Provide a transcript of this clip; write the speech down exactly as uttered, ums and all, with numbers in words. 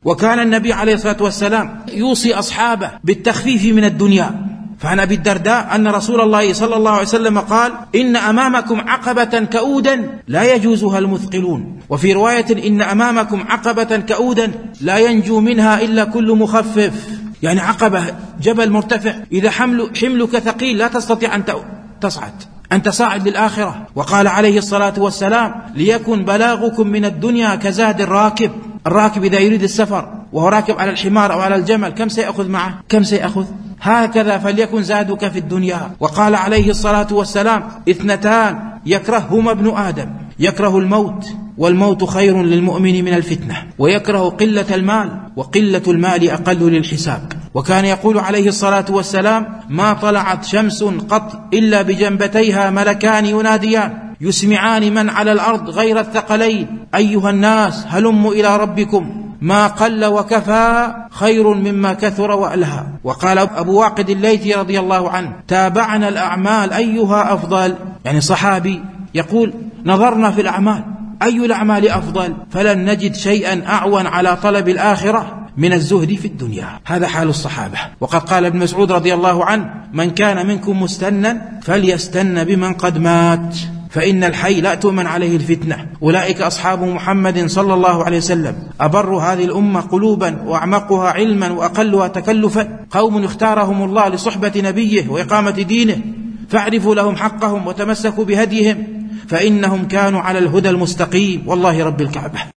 وكان النبي عليه الصلاة والسلام يوصي أصحابه بالتخفيف من الدنيا. فعن أبي الدرداء أن رسول الله صلى الله عليه وسلم قال: إن أمامكم عقبة كؤودا لا يجوزها المثقلون. وفي رواية: إن أمامكم عقبة كؤودا لا ينجو منها إلا كل مخفف. يعني عقبة جبل مرتفع، إذا حمل حملك ثقيل لا تستطيع أن تصعد، أنت صاعد للآخرة. وقال عليه الصلاة والسلام: ليكن بلاغكم من الدنيا كزاد الراكب. الراكب إذا يريد السفر وهو راكب على الحمار أو على الجمل كم سيأخذ معه؟ كم سيأخذ؟ هكذا فليكن زادك في الدنيا. وقال عليه الصلاة والسلام: اثنتان يكرههما ابن آدم، يكره الموت، والموت خير للمؤمن من الفتنة، ويكره قلة المال، وقلة المال أقل للحساب. وكان يقول عليه الصلاة والسلام: ما طلعت شمس قط إلا بجنبتيها ملكان يناديان يسمعان من على الأرض غير الثقلين: أيها الناس هلموا إلى ربكم، ما قل وكفى خير مما كثر وألهى. وقال أبو واقد الليثي رضي الله عنه: تابعنا الأعمال أيها أفضل، يعني صحابي يقول: نظرنا في الأعمال أي الأعمال أفضل، فلن نجد شيئا أعون على طلب الآخرة من الزهد في الدنيا. هذا حال الصحابة. وقد قال ابن مسعود رضي الله عنه: من كان منكم مستنا فليستن بمن قد مات، فإن الحي لا تؤمن عليه الفتنة. أولئك أصحاب محمد صلى الله عليه وسلم، أبر هذه الأمة قلوبا وأعمقها علما وأقلها تكلفا، قوم اختارهم الله لصحبة نبيه وإقامة دينه، فاعرفوا لهم حقهم وتمسكوا بهديهم، فإنهم كانوا على الهدى المستقيم. والله رب الكعبة.